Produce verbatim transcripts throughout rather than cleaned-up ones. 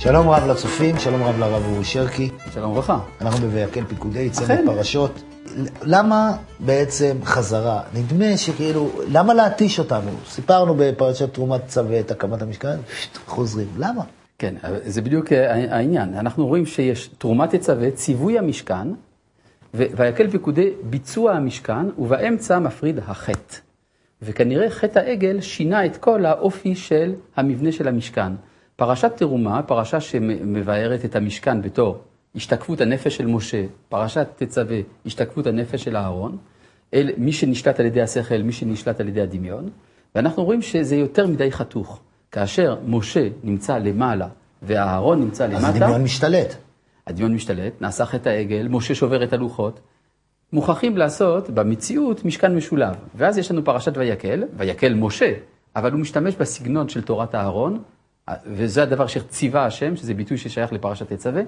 שלום רב לצופים, שלום רב לרב אורי שרקי. שלום וברכה. אנחנו בויקל פיקודי, צמד פרשות. למה בעצם חזרה? נדמה שכאילו, למה להתיש אותנו? סיפרנו בפרשת תרומת צווה את הקמת המשכן, חוזרים. למה? כן, זה בדיוק העניין. אנחנו רואים שיש תרומת צווה, ציווי המשכן, ויקל פיקודי ביצוע המשכן, ובאמצע מפריד החטא. וכנראה חטא העגל שינה את כל האופי של המבנה של המשכן. פרשת תרומה, פרשה שמבארת את המשכן בתור השתקפות הנפש של משה, פרשת תצווה, השתקפות הנפש של אהרון, אל מי שנשלט על ידי השכל, מי שנשלט על ידי הדמיון, ואנחנו רואים שזה יותר מדי חתוך. כאשר משה נמצא למעלה ואהרון נמצא למטה, אז הדמיון משתלט. הדמיון משתלט, נעשה חטא העגל, משה שובר את הלוחות, מוכרחים לעשות במציאות משכן משולב. ואז יש לנו פרשת ויקל, ויקל משה, אבל הוא משתמש בסגנון של תורת אהרון, וזה הדבר שציווה השם, שזה ביטוי ששייך לפרשת תצווה,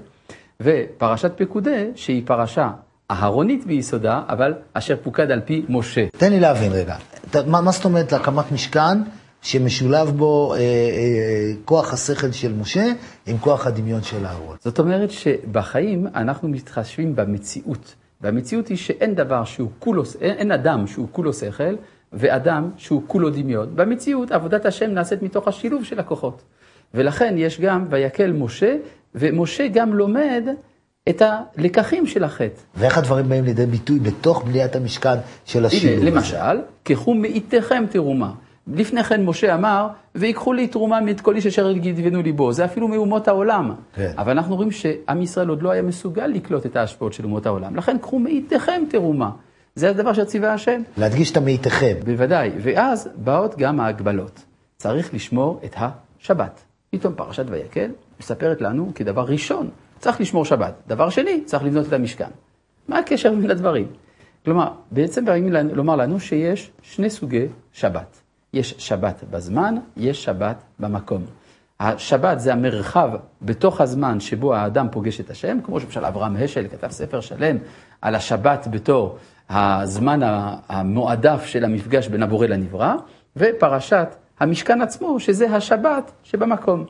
ופרשת פקודה, שהיא פרשה אהרונית ביסודה, אבל אשר פוקד על פי משה. תן לי להבין רגע, מה, מה זאת אומרת להקמת משכן שמשולב בו אה, אה, כוח השכל של משה עם כוח הדמיון של אהרון? זאת אומרת שבחיים אנחנו מתחשבים במציאות, והמציאות היא שאין דבר שהוא כולו, אין, אין אדם שהוא כולו שכל, ואדם שהוא כולו דמיון. במציאות עבודת השם נעשית מתוך השילוב של הכוחות. ולכן יש גם ויקל משה, ומשה גם לומד את הלקחים של החטא. ואיך הדברים באים לידי ביטוי בתוך בניית המשכן של השילוב? הנה, למשל, קחו מאיתכם תרומה. לפני כן משה אמר, ויקחו לי תרומה מאת כל איש אשר ידבנו ליבו. זה אפילו מאומות העולם. כן. אבל אנחנו רואים שעם ישראל עוד לא היה מסוגל לקלוט את ההשפעות של אומות העולם. לכן קחו מאיתכם תרומה. זה הדבר שציווה השם. להדגיש את המאיתכם. בוודאי. ואז באות גם ההגבלות. צריך לשמור את השבת. פתאום פרשת ויקל מספרת לנו כדבר ראשון, צריך לשמור שבת. דבר שני, צריך לבנות את המשכן. מה הקשר בין הדברים? כלומר, בעצם באים לומר לנו שיש שני סוגי שבת. יש שבת בזמן, יש שבת במקום. השבת זה המרחב בתוך הזמן שבו האדם פוגש את השם, כמו שמשל אברהם השל כתב ספר שלם על השבת בתור הזמן המועדף של המפגש בין הבורא לנברא, ופרשת המשכן עצמו, שזה השבת שבמקום.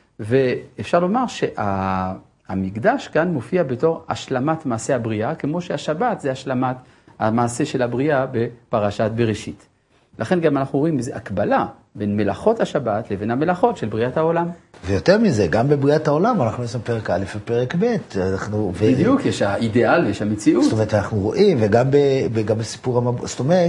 ואפשר לומר שהמקדש כאן מופיע בתור השלמת מעשה הבריאה, כמו שהשבת זה השלמת המעשה של הבריאה בפרשת בראשית. לכן גם אנחנו רואים איזו הקבלה בין מלאכות השבת לבין המלאכות של בריאת העולם. ויותר מזה, גם בבריאת העולם אנחנו נסים פרק א' ופרק ב'. אנחנו... בדיוק, ו... יש האידיאל ויש המציאות. זאת אומרת, אנחנו רואים, וגם, ב... וגם בסיפור המבוא, זאת אומרת,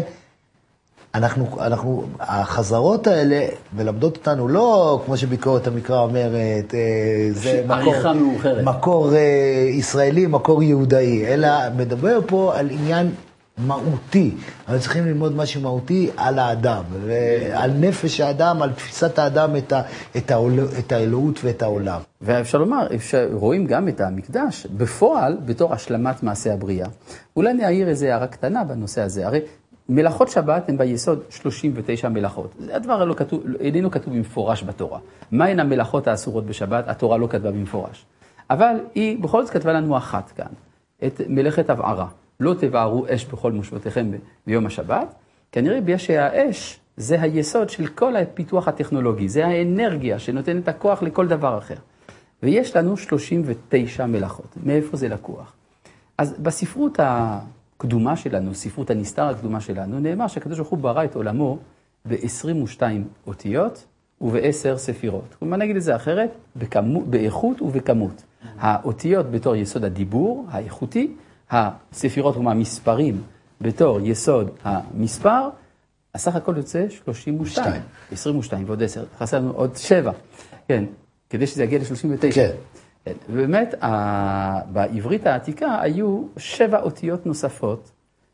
אנחנו, אנחנו, החזרות האלה מלמדות אותנו, לא כמו שביקורת המקרא אומרת, זה מקור, מקור ישראלי, מקור יהודאי, אלא מדבר פה על עניין מהותי. אנחנו צריכים ללמוד משהו מהותי על האדם, על נפש האדם, על תפיסת האדם, את, ה, את, ה, את האלוהות ואת העולם. ואפשר לומר, אפשר, רואים גם את המקדש בפועל בתור השלמת מעשה הבריאה. אולי נעיר איזה הערה קטנה בנושא הזה. הרי מלאכות שבת הן ביסוד שלושים ותשע מלאכות. הדבר לא כתוב, איננו כתוב במפורש בתורה. מהן המלאכות האסורות בשבת? התורה לא כתבה במפורש. אבל היא בכל זאת כתבה לנו אחת כאן, את מלאכת הבערה. לא תבערו אש בכל מושבותיכם ביום השבת. כנראה בגלל שהאש זה היסוד של כל הפיתוח הטכנולוגי. זה האנרגיה שנותנת את הכוח לכל דבר אחר. ויש לנו שלושים ותשע מלאכות. מאיפה זה לקוח? אז בספרות הקדומה שלנו, ספרות הנסתר הקדומה שלנו, נאמר שהקדוש ברוך הוא ברא את עולמו ב-עשרים ושתיים אותיות וב-עשר ספירות. כלומר נגיד את זה אחרת, בכמות, באיכות ובכמות. האותיות בתור יסוד הדיבור, האיכותי, הספירות, כלומר המספרים בתור יסוד המספר, הסך הכל יוצא שלושים ושתיים, עשרים ושתיים ועוד עשר, חסר לנו עוד שבע, כן, כדי שזה יגיע ל-שלושים ותשע. כן. כן. ובאמת, בעברית העתיקה היו שבע אותיות נוספות,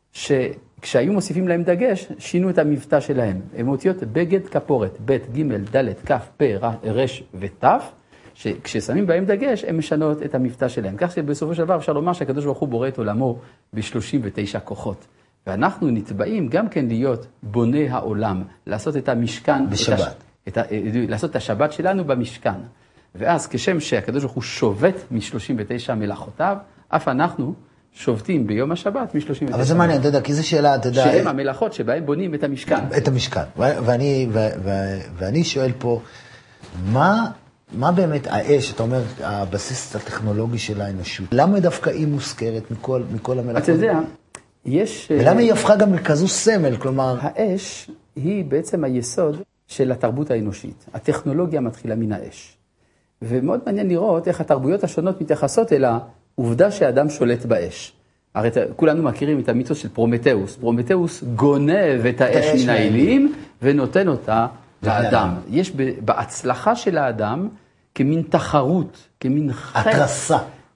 שכשהיו מוסיפים להם דגש, שינו את המבטא שלהם. הם אותיות בגד כפורת, ב' ג' ד' כ' פ' ר' ות', שכששמים בהם דגש, הם משנות את המבטא שלהם. כך שבסופו של דבר אפשר לומר שהקדוש ברוך הוא בורא את עולמו ב-שלושים ותשע כוחות. ואנחנו נתבעים גם כן להיות בוני העולם, לעשות את המשכן, בשבת. את הש... את ה... לעשות את השבת שלנו במשכן. ואז כשם שהקדוש ברוך הוא שובת מ-שלושים ותשע מלאכותיו, אף אנחנו שובתים ביום השבת מ-שלושים ותשע. אבל זה מעניין, אתה יודע, כי זו שאלה, אתה יודע... שהם המלאכות שבהם בונים את המשכן. את המשכן. ואני, ו... ו... ואני שואל פה, מה מה באמת האש, אתה אומר, הבסיס הטכנולוגי של האנושות? למה דווקא היא מוזכרת מכל, מכל המלאכות? אתה יודע, יש... ולמה היא הפכה גם לכזו סמל, כלומר... האש היא בעצם היסוד של התרבות האנושית. הטכנולוגיה מתחילה מן האש. ומאוד מעניין לראות איך התרבויות השונות מתייחסות אל העובדה שהאדם שולט באש. הרי כולנו מכירים את המיתוס של פרומטאוס. פרומטאוס גונב את האש מן האלים ונותן אותה לאדם. יש בהצלחה של האדם כמין תחרות, כמין חטא. התרסה.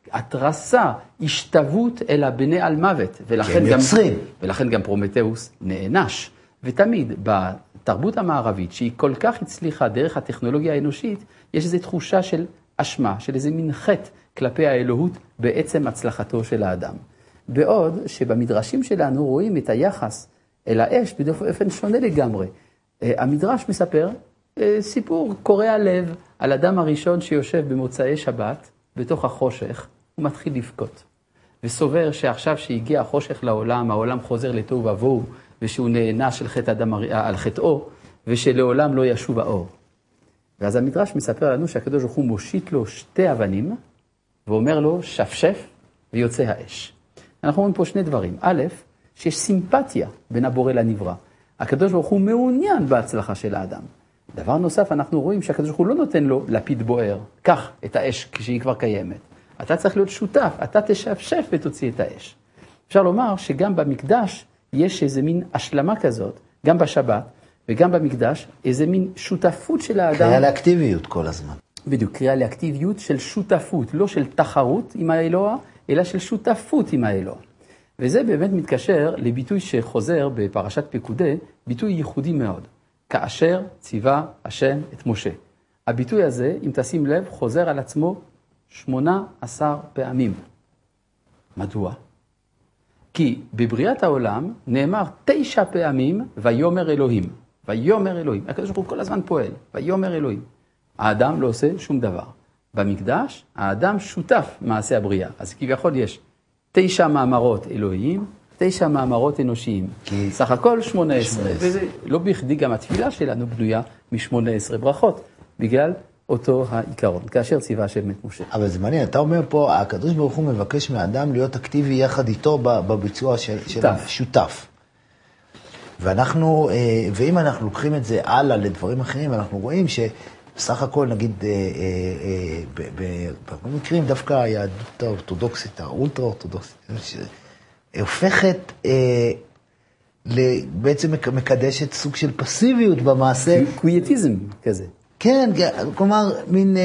התרסה, השתוות אל הבני על מוות. ולכן גם, ולכן גם פרומטאוס נענש. ותמיד בתרבות המערבית, שהיא כל כך הצליחה דרך הטכנולוגיה האנושית, יש איזו תחושה של אשמה, של איזה מין חטא כלפי האלוהות בעצם הצלחתו של האדם. בעוד שבמדרשים שלנו רואים את היחס אל האש באופן שונה לגמרי. המדרש מספר סיפור קורע לב על אדם הראשון שיושב במוצאי שבת בתוך החושך, הוא מתחיל לבכות. וסובר שעכשיו שהגיע החושך לעולם, העולם חוזר לתוהו ובוהו, ושהוא נענש של חטא אדם על חטאו, ושלעולם לא ישוב האור. ואז המדרש מספר לנו שהקדוש ברוך הוא מושיט לו שתי אבנים, ואומר לו שפשף ויוצא האש. אנחנו רואים פה שני דברים. א', שיש סימפתיה בין הבורא לנברא. הקדוש ברוך הוא מעוניין בהצלחה של האדם. דבר נוסף, אנחנו רואים שהקדוש ברוך הוא לא נותן לו לפיד בוער. קח את האש כשהיא כבר קיימת. אתה צריך להיות שותף, אתה תשפשף ותוציא את האש. אפשר לומר שגם במקדש יש איזה מין השלמה כזאת, גם בשבת וגם במקדש, איזה מין שותפות של האדם. קריאה לאקטיביות כל הזמן. בדיוק, קריאה לאקטיביות של שותפות, לא של תחרות עם האלוה, אלא של שותפות עם האלוה. וזה באמת מתקשר לביטוי שחוזר בפרשת פקודי, ביטוי ייחודי מאוד. כאשר ציווה השם את משה. הביטוי הזה, אם תשים לב, חוזר על עצמו שמונה עשר פעמים. מדוע? כי בבריאת העולם נאמר תשע פעמים ויומר אלוהים. ויומר אלוהים. הקדוש ברוך הוא כל הזמן פועל. ויומר אלוהים. האדם לא עושה שום דבר. במקדש האדם שותף מעשה הבריאה. אז כביכול יש תשע מאמרות אלוהיים, תשע מאמרות אנושיים. כי... סך הכל שמונה עשרה. וזה לא בכדי גם התפילה שלנו בנויה מ-שמונה עשרה ברכות. בגלל אותו העיקרון, כאשר ציווה השם את משה. אבל זה מעניין, אתה אומר פה, הקדוש ברוך הוא מבקש מהאדם להיות אקטיבי יחד איתו בביצוע של, של שותף. ואנחנו, ואם אנחנו לוקחים את זה הלאה לדברים אחרים, אנחנו רואים שבסך הכל, נגיד, במקרים דווקא היהדות האורתודוקסית, האולטרה-אורתודוקסית, הופכת, בעצם מקדשת סוג של פסיביות במעשה. קווייטיזם כזה. כן, כלומר, מין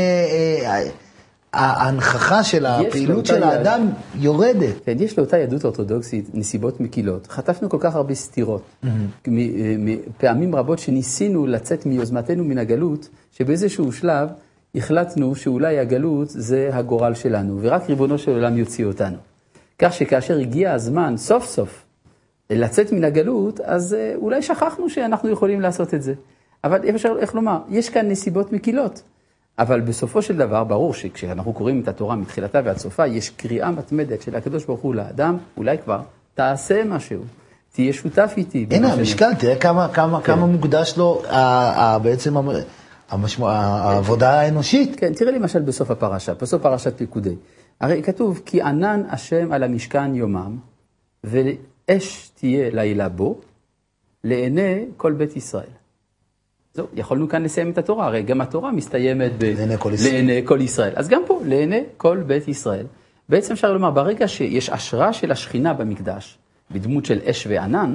ההנכחה של הפעילות של האדם יורדת. כן, יש לאותה יהדות אורתודוקסית נסיבות מקילות. חטפנו כל כך הרבה סתירות. פעמים רבות שניסינו לצאת מיוזמתנו מן הגלות, שבאיזשהו שלב החלטנו שאולי הגלות זה הגורל שלנו, ורק ריבונו של עולם יוציא אותנו. כך שכאשר הגיע הזמן, סוף סוף, לצאת מן הגלות, אז אולי שכחנו שאנחנו יכולים לעשות את זה. אבל אפשר, איך לומר, יש כאן נסיבות מקילות. אבל בסופו של דבר, ברור שכשאנחנו קוראים את התורה מתחילתה ועד סופה, יש קריאה מתמדת של הקדוש ברוך הוא לאדם, אולי כבר תעשה משהו, תהיה שותף איתי. הנה, המשקל, תראה כמה, כמה, כמה מוקדש לו בעצם העבודה האנושית. כן, תראה למשל בסוף הפרשה, בסוף פרשת פקודי. הרי כתוב, כי ענן השם על המשכן יומם, ואש תהיה לילה בו, לעיני כל בית ישראל. זו, יכולנו כאן לסיים את התורה, הרי גם התורה מסתיימת ב... לעיני כל ישראל. לעיני כל ישראל. אז גם פה, לעיני כל בית ישראל. בעצם אפשר לומר, ברגע שיש השראה של השכינה במקדש, בדמות של אש וענן,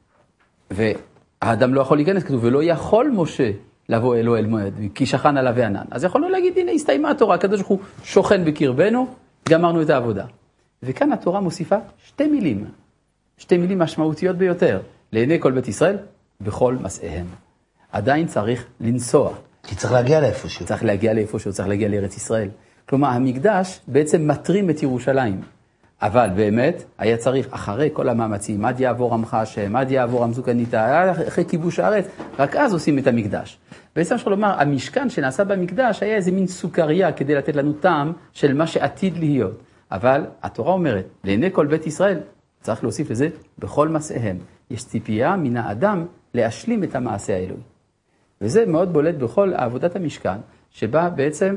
והאדם לא יכול להיכנס, כתוב, ולא יכול משה לבוא אלו אל מועד, כי שכן עליו וענן. אז יכולנו להגיד, הנה, הסתיימה התורה, הקדוש ברוך הוא שוכן בקרבנו, גמרנו את העבודה. וכאן התורה מוסיפה שתי מילים, שתי מילים משמעותיות ביותר, לעיני כל בית ישראל, בכל מסעיהם. עדיין צריך לנסוע. כי צריך להגיע לאיפשהו. צריך להגיע לאיפשהו, צריך להגיע לארץ ישראל. כלומר, המקדש בעצם מטרים את ירושלים. אבל באמת, היה צריך אחרי כל המאמצים, עד יעבור עמך השם, עד יעבור המסוכניתה, אחרי כיבוש הארץ, רק אז עושים את המקדש. בעצם אפשר לומר, המשכן שנעשה במקדש היה איזה מין סוכריה כדי לתת לנו טעם של מה שעתיד להיות. אבל התורה אומרת, לעיני כל בית ישראל, צריך להוסיף לזה בכל מסעיהם. יש ציפייה מן האדם להשלים את המעשה האלוהי. וזה מאוד בולט בכל עבודת המשכן, שבה בעצם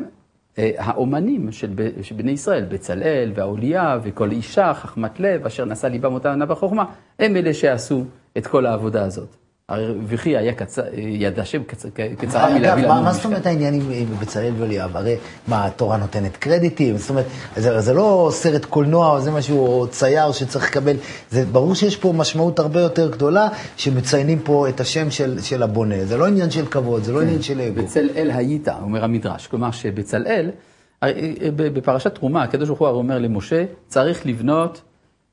האומנים של בני ישראל, בצלאל והאוליה וכל אישה, חכמת לב, אשר נשא ליבם אותם בחוכמה, הם אלה שעשו את כל העבודה הזאת. וכי היה יד השם קצרה מלהביא לנו. מה זאת אומרת העניין עם בצלאל ואוליה? הרי מה, התורה נותנת קרדיטים? זאת אומרת, זה לא סרט קולנוע או זה משהו צייר שצריך לקבל. זה ברור שיש פה משמעות הרבה יותר גדולה שמציינים פה את השם של הבונה. זה לא עניין של כבוד, זה לא עניין של אגו. בצלאל היית, אומר המדרש. כלומר שבצלאל, בפרשת תרומה, הקדוש ברוך הוא אומר למשה, צריך לבנות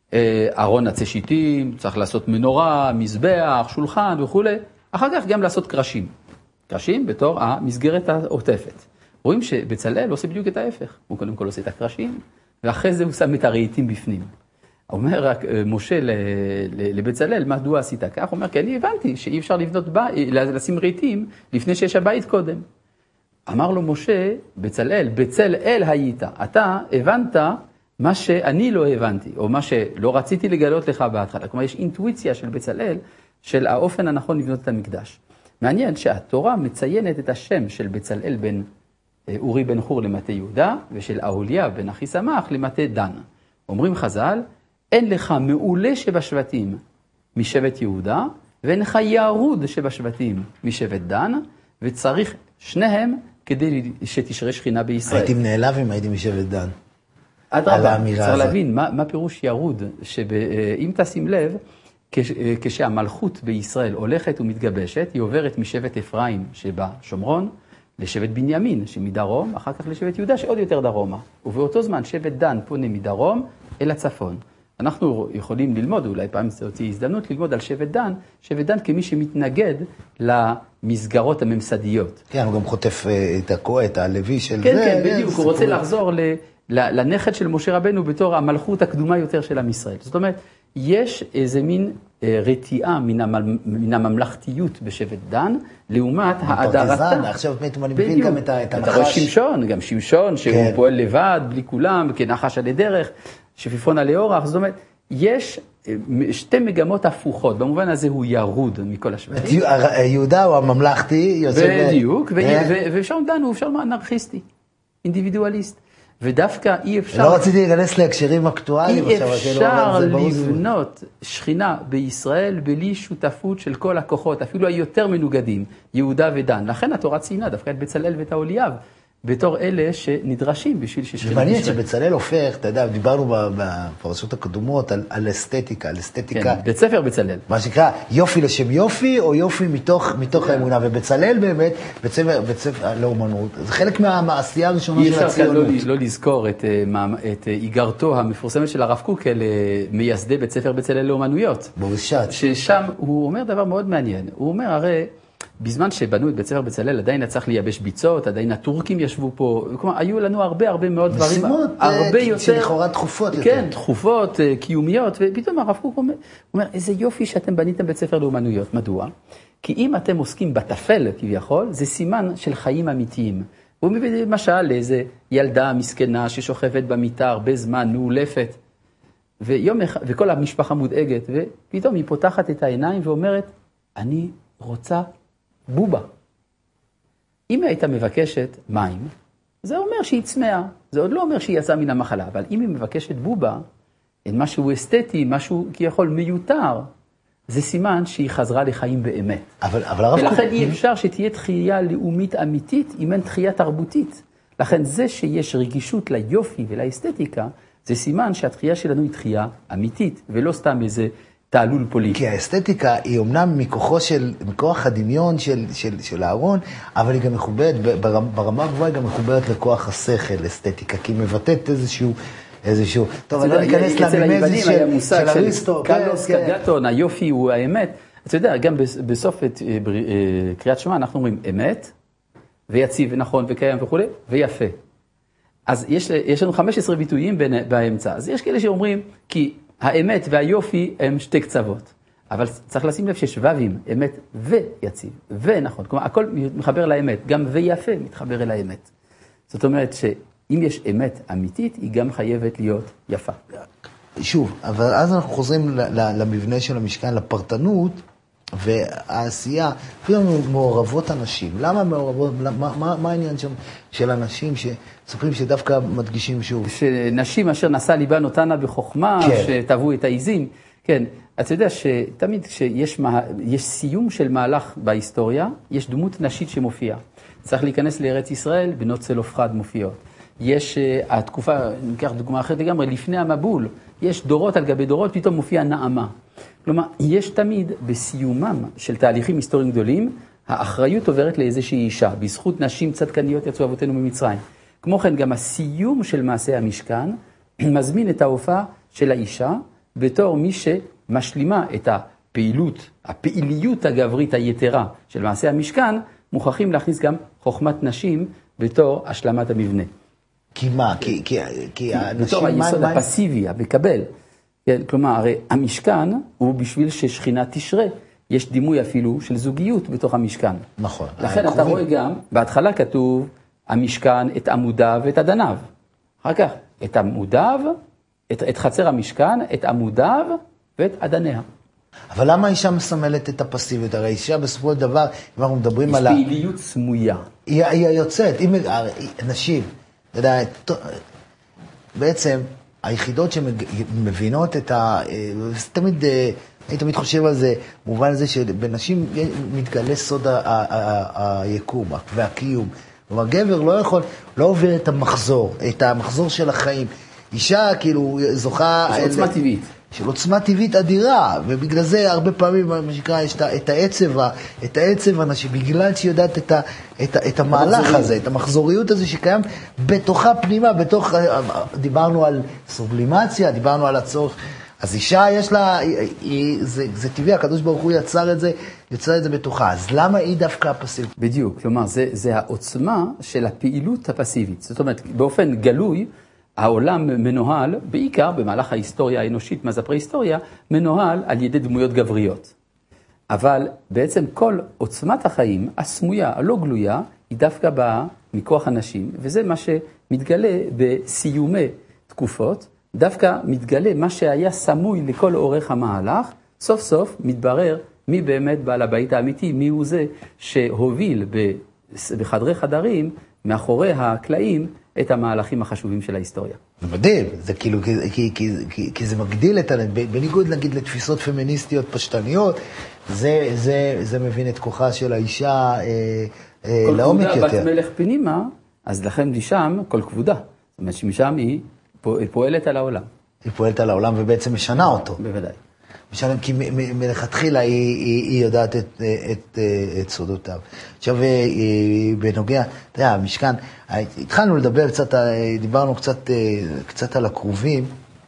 ארון עצי שיטים, צריך לעשות מנורה, מזבח, שולחן וכו'. אחר כך גם לעשות קרשים. קרשים בתור המסגרת העוטפת. רואים שבצלאל עושה בדיוק את ההפך. הוא קודם כל עושה את הקרשים, ואחרי זה הוא שם את הרהיטים בפנים. אומר רק משה לבצלאל, מדוע עשית כך? הוא אומר, כי אני הבנתי שאי אפשר לבנות בית, לשים רהיטים לפני שיש הבית קודם. אמר לו משה, בצלאל, בצלאל היית. אתה הבנת מה שאני לא הבנתי, או מה שלא רציתי לגלות לך בהתחלה. כלומר, יש אינטואיציה של בצלאל, של האופן הנכון לבנות את המקדש. מעניין שהתורה מציינת את השם של בצלאל בן אורי בן חור למטה יהודה, ושל אהוליה בן אחי סמך למטה דן. אומרים חז"ל, אין לך מעולה שבשבטים משבט יהודה, ואין לך ירוד שבשבטים משבט דן, וצריך שניהם כדי שתשרה שכינה בישראל. הייתי נעלב אם הייתי משבט דן. אדרבה, צריך להבין, מה, מה פירוש ירוד? שאם תשים לב, כשהמלכות בישראל הולכת ומתגבשת, היא עוברת משבט אפרים שבשומרון, לשבט בנימין שמדרום, אחר כך לשבט יהודה שעוד יותר דרומה. ובאותו זמן שבט דן פונה מדרום אל הצפון. אנחנו יכולים ללמוד, אולי פעם זאת תהיה הזדמנות, ללמוד על שבט דן, שבט דן כמי שמתנגד למסגרות הממסדיות. כן, הוא גם חוטף את הכו, את הלוי של כן, זה. כן, כן, בדיוק, הוא רוצה לחזור ל... לנכד של משה רבנו בתור המלכות הקדומה יותר של עם ישראל. זאת אומרת, יש איזה מין רתיעה מן הממלכתיות בשבט דן, לעומת האדרתה. עכשיו אני מבין גם את הנחש. אתה רואה שמשון, גם שמשון, שהוא פועל לבד, בלי כולם, כנחש עלי דרך, שפיפון עלי אורח. זאת אומרת, יש שתי מגמות הפוכות, במובן הזה הוא ירוד מכל השבטים. יהודה הוא הממלכתי. בדיוק, ושם דן הוא אפשר אנרכיסטי, אינדיבידואליסט. ודווקא אי אפשר... לא רציתי להיכנס להקשרים אקטואליים. אי אפשר לבנות שכינה בישראל בלי שותפות של כל הכוחות, אפילו היותר מנוגדים, יהודה ודן. לכן התורה ציינה דווקא את בצלאל ואת האוליאב, בתור אלה שנדרשים בשביל ששכינה... זה מעניין שבצלאל הופך, אתה יודע, דיברנו בפרשות הקדומות על, על אסתטיקה, על אסתטיקה... כן, בית ספר בצלאל. מה שנקרא, יופי לשם יופי, או יופי מתוך, מתוך האמונה. ובצלאל באמת, בית ספר, בית ספר לאומנות, זה חלק מהעשייה הראשונה של הציונות. אי אפשר לא, לא לזכור את, את איגרתו המפורסמת של הרב קוק אל מייסדי בית ספר בצלאל לאומנויות. בורשת. ששם הוא אומר דבר מאוד מעניין. הוא אומר, הרי... בזמן שבנו את בית ספר בצלאל, עדיין צריך לייבש ביצות, עדיין הטורקים ישבו פה, כלומר, היו לנו הרבה הרבה מאוד דברים, הרבה יותר, שלכאורה דחופות יותר. כן, דחופות, קיומיות, ופתאום הרב קוק אומר, אומר, איזה יופי שאתם בניתם בית ספר לאומנויות, מדוע? כי אם אתם עוסקים בטפל כביכול, זה סימן של חיים אמיתיים. הוא מביא למשל לאיזה ילדה מסכנה ששוכבת במיטה הרבה זמן, מאולפת, ויום אחד, וכל המשפחה מודאגת, ופתאום היא פותחת את העיניים ואומרת, אני רוצה בובה. אם היא הייתה מבקשת מים, זה אומר שהיא צמאה. זה עוד לא אומר שהיא יצאה מן המחלה, אבל אם היא מבקשת בובה, אין משהו אסתטי, משהו כיכול מיותר, זה סימן שהיא חזרה לחיים באמת. אבל, אבל הרב... ולכן אי אפשר שתהיה תחייה לאומית אמיתית, אם אין תחייה תרבותית. לכן זה שיש רגישות ליופי ולאסתטיקה, זה סימן שהתחייה שלנו היא תחייה אמיתית, ולא סתם איזה תעלול פוליטי. כי האסתטיקה היא אומנם מכוחו של, מכוח הדמיון של, של, של הארון, אבל היא גם מחוברת, ברמה הגבוהה היא גם מחוברת לכוח השכל, אסתטיקה, כי היא מבטאת איזשהו, איזשהו, טוב, אני לא ניכנס למימזי של, של אריסטו. קרלוס קגטון, היופי הוא האמת. אתה יודע, גם בסוף קריאת שמע אנחנו אומרים אמת, ויציב ונכון וקיים וכו', ויפה. אז יש, יש לנו חמישה עשר ביטויים באמצע. אז יש כאלה שאומרים, כי האמת והיופי הם שתי קצוות. אבל צריך לשים לב שיש וווים, אמת ויציב, ונכון. כלומר, הכל מחבר לאמת, גם ויפה מתחבר אל האמת. זאת אומרת שאם יש אמת אמיתית, היא גם חייבת להיות יפה. שוב, אבל אז אנחנו חוזרים למבנה של המשכן, לפרטנות, והעשייה, אפילו מעורבות אנשים. למה מעורבות, מה, מה, מה העניין שם של אנשים שסופרים שדווקא מדגישים שוב? שנשים אשר נשא ליבן אותנה בחוכמה, כן. שטבעו את העיזים. כן, אתה יודע שתמיד כשיש מה, יש סיום של מהלך בהיסטוריה, יש דמות נשית שמופיעה. צריך להיכנס לארץ ישראל, בנות צלופחד מופיעות. יש התקופה, ניקח דוגמה אחרת לגמרי, לפני המבול, יש דורות על גבי דורות, פתאום מופיע נעמה. כלומר, יש תמיד בסיומם של תהליכים היסטוריים גדולים, האחריות עוברת לאיזושהי אישה. בזכות נשים צדקניות יצאו אבותינו ממצרים. כמו כן, גם הסיום של מעשה המשכן מזמין את ההופעה של האישה, בתור מי שמשלימה את הפעילות, הפעיליות הגברית היתרה של מעשה המשכן, מוכרחים להכניס גם חוכמת נשים בתור השלמת המבנה. כי מה? כי, כי, כי האנשים... בתור היסוד מה... הפסיבי, המקבל. כן, כלומר, הרי המשכן הוא בשביל ששכינה תשרה. יש דימוי אפילו של זוגיות בתוך המשכן. נכון. לכן אתה רואה גם, בהתחלה כתוב, המשכן את עמודיו ואת אדניו. אחר כך, את עמודיו, את, את חצר המשכן, את עמודיו ואת אדניה. אבל למה האישה מסמלת את הפסיביות? הרי האישה בסופו של דבר, אם אנחנו מדברים על... יש פעיליות סמויה. היא, היא יוצאת, היא, נשים, אתה יודע, בעצם היחידות שמבינות את ה... תמיד, אני תמיד חושב על זה, במובן הזה שבנשים מתגלה סוד היקום והקיום. כלומר, גבר לא יכול, לא עובר את המחזור, את המחזור של החיים. אישה כאילו זוכה... של עוצמה טבעית. של עוצמה טבעית אדירה, ובגלל זה הרבה פעמים, מה שנקרא, יש את העצב, את העצב הנשי, בגלל שהיא יודעת את, ה, את, ה, את המהלך הזה, את המחזוריות הזה שקיים בתוכה פנימה, בתוך, דיברנו על סובלימציה, דיברנו על הצורך, אז אישה יש לה, היא, היא, זה, זה טבעי, הקדוש ברוך הוא יצר את זה, יצר את זה בתוכה, אז למה היא דווקא הפסיבית? בדיוק, כלומר, זה, זה העוצמה של הפעילות הפסיבית, זאת אומרת, באופן גלוי, העולם מנוהל, בעיקר במהלך ההיסטוריה האנושית, מה זה הפרה-היסטוריה, מנוהל על ידי דמויות גבריות. אבל בעצם כל עוצמת החיים, הסמויה, הלא גלויה, היא דווקא באה מכוח הנשים, וזה מה שמתגלה בסיומי תקופות, דווקא מתגלה מה שהיה סמוי לכל אורך המהלך, סוף סוף מתברר מי באמת בעל הבית האמיתי, מי הוא זה שהוביל בחדרי חדרים, מאחורי הקלעים, את המהלכים החשובים של ההיסטוריה. זה מדהים, זה כאילו, כי, כי, כי, כי, כי זה מגדיל את, בניגוד נגיד לתפיסות פמיניסטיות פשטניות, זה, זה, זה מבין את כוחה של האישה אה, אה, לעומק יותר. כל כבודה בת מלך פנימה, אז לכן משם כל כבודה. זאת אומרת שמשם היא פועלת על העולם. היא פועלת על העולם ובעצם משנה אותו. בוודאי. משנה, כי מלכתחילה היא, היא, היא יודעת את, את, את סודותיו. עכשיו, בנוגע, אתה יודע, המשכן, התחלנו לדבר קצת, דיברנו קצת, קצת על הקרובים,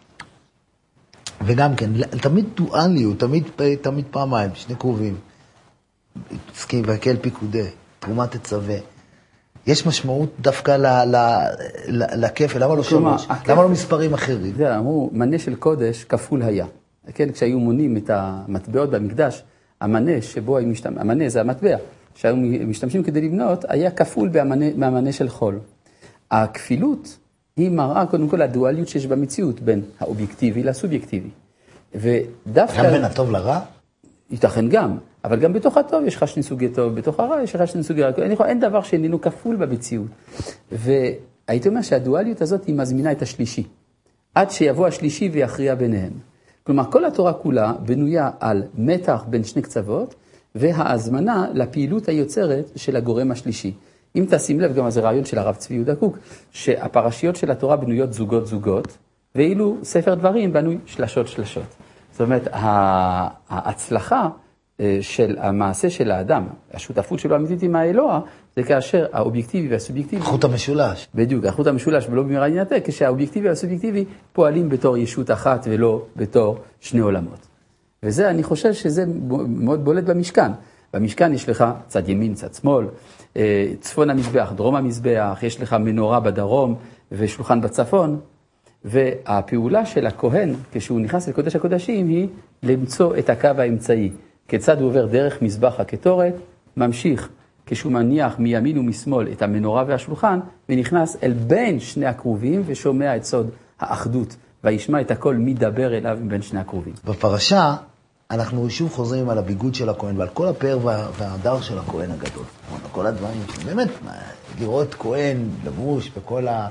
וגם כן, תמיד דואליות, תמיד, תמיד פעמיים, שני קרובים. עסקים והקל פיקודי, תרומת תצווה. יש משמעות דווקא לכפל, למה לא שלוש? למה לא מספרים אחרים? זה, אמרו, מנה של קודש כפול היה. כן, כשהיו מונים את המטבעות במקדש, המנה שבו היו משתמשים, המנה זה המטבע, שהיו משתמשים כדי לבנות, היה כפול מהמנה של חול. הכפילות היא מראה קודם כל הדואליות שיש במציאות בין האובייקטיבי לסובייקטיבי. ודווקא... גם בין הטוב לרע? ייתכן גם, אבל גם בתוך הטוב יש לך שני סוגי טוב, בתוך הרע יש לך שני סוגי רע. אין, אין דבר שאיננו כפול במציאות. והייתי אומר שהדואליות הזאת היא מזמינה את השלישי, עד שיבוא השלישי ויכריע ביניהם. כלומר, כל התורה כולה בנויה על מתח בין שני קצוות, וההזמנה לפעילות היוצרת של הגורם השלישי. אם תשים לב, גם זה רעיון של הרב צבי יהודה קוק, שהפרשיות של התורה בנויות זוגות זוגות, ואילו ספר דברים בנוי שלשות שלשות. זאת אומרת, ההצלחה של המעשה של האדם, השותפות שלו האמיתית עם האלוה, זה כאשר האובייקטיבי והסובייקטיבי... החוט המשולש. בדיוק, החוט המשולש ולא במהרה ינתק, כשהאובייקטיבי והסובייקטיבי פועלים בתור ישות אחת ולא בתור שני עולמות. וזה, אני חושב שזה מאוד בולט במשכן. במשכן יש לך צד ימין, צד שמאל, צפון המזבח, דרום המזבח, יש לך מנורה בדרום ושולחן בצפון, והפעולה של הכהן, כשהוא נכנס לקודש הקודשים, היא למצוא את הקו האמצעי. כיצד הוא עובר דרך מזבח הקטורת, ממשיך כשהוא מניח מימין ומשמאל את המנורה והשולחן, ונכנס אל בין שני הקרובים ושומע את סוד האחדות, וישמע את הכל מדבר אליו בין שני הקרובים. בפרשה אנחנו שוב חוזרים על הביגוד של הכהן ועל כל הפאר וה, וההדר של הכהן הגדול. כל הדברים, באמת, לראות כהן לבוש בכל, ה,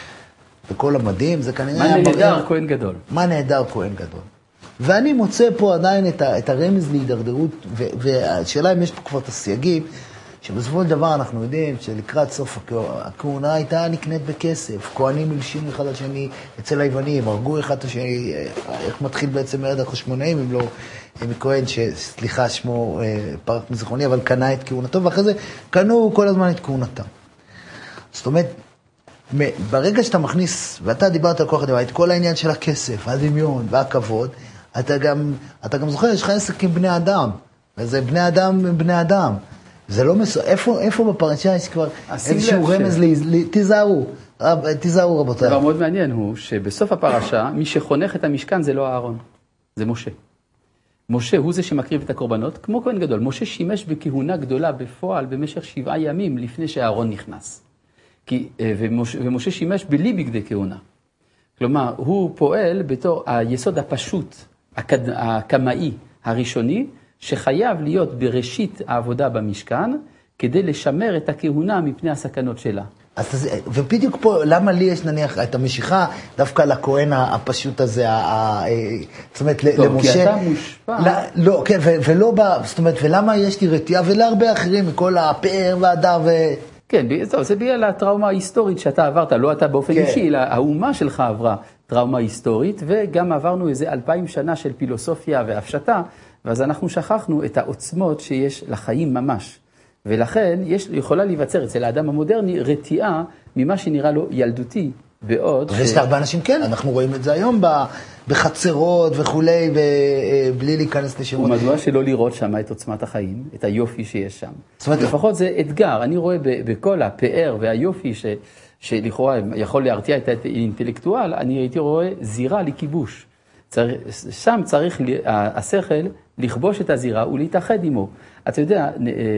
בכל המדים, זה כנראה... מה נהדר כהן גדול. מה נהדר כהן גדול. ואני מוצא פה עדיין את, ה, את הרמז להידרדרות, ו, והשאלה אם יש פה כבר את הסייגים, שבסופו של דבר אנחנו יודעים שלקראת סוף הכהונה הייתה נקנית בכסף, כהנים מלשינו אחד על שני אצל היוונים, הרגו אחד השני, איך מתחיל בעצם מרד החשמונאים, אם לא מכהן שסליחה שמו פרח מזיכרוני, אבל קנה את כהונתו, ואחרי זה קנו כל הזמן את כהונתם. זאת אומרת, ברגע שאתה מכניס, ואתה דיברת על כוח הדבר, את כל העניין של הכסף, הדמיון והכבוד, אתה גם, אתה גם זוכר, יש לך עסק עם בני אדם, וזה בני אדם עם בני אדם. זה לא מסו... איפה, איפה בפרשה יש כבר איזשהו רמז ש... לי, תיזהרו, רב, תיזהרו רבותיי. דבר מאוד מעניין הוא שבסוף הפרשה, מי שחונך את המשכן זה לא אהרון, זה משה. משה הוא זה שמקריב את הקורבנות, כמו כהן גדול. משה שימש בכהונה גדולה בפועל במשך שבעה ימים לפני שהאהרון נכנס. כי, ומשה, ומשה שימש בלי בגדי כהונה. כלומר, הוא פועל בתור היסוד הפשוט, הקד... הקמאי, הראשוני, שחייב להיות בראשית העבודה במשכן, כדי לשמר את הכהונה מפני הסכנות שלה. אז, ובדיוק פה, למה לי יש נניח את המשיכה, דווקא לכהן הפשוט הזה, ה, זאת אומרת, טוב, למשה... כי אתה מושפע. לא, לא כן, ו, ולא בא, זאת אומרת, ולמה יש לי רתיעה, ולהרבה אחרים, מכל הפאר והדר ו... כן, טוב, זה בגלל הטראומה ההיסטורית שאתה עברת, לא אתה באופן כן. אישי, אלא האומה שלך עברה טראומה היסטורית, וגם עברנו איזה אלפיים שנה של פילוסופיה והפשטה, ואז אנחנו שכחנו את העוצמות שיש לחיים ממש. ולכן יש, יכולה להיווצר אצל האדם המודרני רתיעה ממה שנראה לו ילדותי בעוד. ויש ש... להרבה אנשים כן, אנחנו רואים את זה היום בחצרות וכולי, בלי להיכנס לשמות. ומדוע שלא לראות שם את עוצמת החיים, את היופי שיש שם. זאת אומרת, לפחות זה אתגר, אני רואה בכל הפאר והיופי ש... שלכאורה יכול להרתיע את האינטלקטואל, אני הייתי רואה זירה לכיבוש. צר... שם צריך השכל לכבוש את הזירה ולהתאחד עמו. אתה יודע,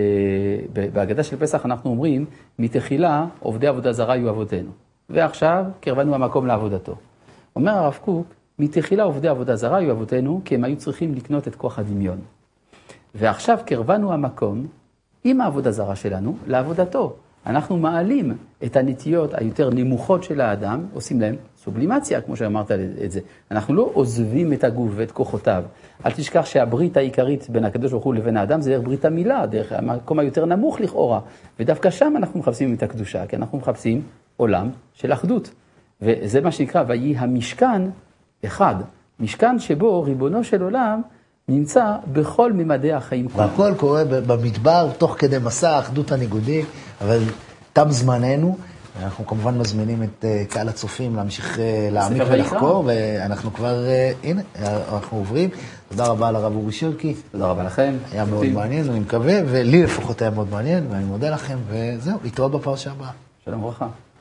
בהגדה של פסח אנחנו אומרים, מתחילה עובדי עבודה זרה יהיו אבותינו. ועכשיו קרבנו המקום לעבודתו. אומר הרב קוק, מתחילה עובדי עבודה זרה יהיו אבותינו, כי הם היו צריכים לקנות את כוח הדמיון. ועכשיו קרבנו המקום עם העבודה זרה שלנו לעבודתו. אנחנו מעלים את הנטיות היותר נמוכות של האדם, עושים להם סובלימציה, כמו שאמרת את זה. אנחנו לא עוזבים את הגוף ואת כוחותיו. אל תשכח שהברית העיקרית בין הקדוש ברוך הוא לבין האדם זה דרך ברית המילה, דרך המקום היותר נמוך לכאורה. ודווקא שם אנחנו מחפשים את הקדושה, כי אנחנו מחפשים עולם של אחדות. וזה מה שנקרא, ויהי המשכן אחד. משכן שבו ריבונו של עולם נמצא בכל ממדי החיים. והכל קורה במדבר, תוך כדי מסע אחדות הניגודים, אבל תם זמננו. אנחנו כמובן מזמינים את קהל הצופים להמשיך להעמיק ולחקור, ואנחנו כבר, הנה, אנחנו עוברים. תודה רבה לרב אורי שירקי. תודה רבה לכם. היה מאוד מעניין, אני מקווה, ולי לפחות היה מאוד מעניין, ואני מודה לכם, וזהו, להתראות בפרשה הבאה. שלום וברכה.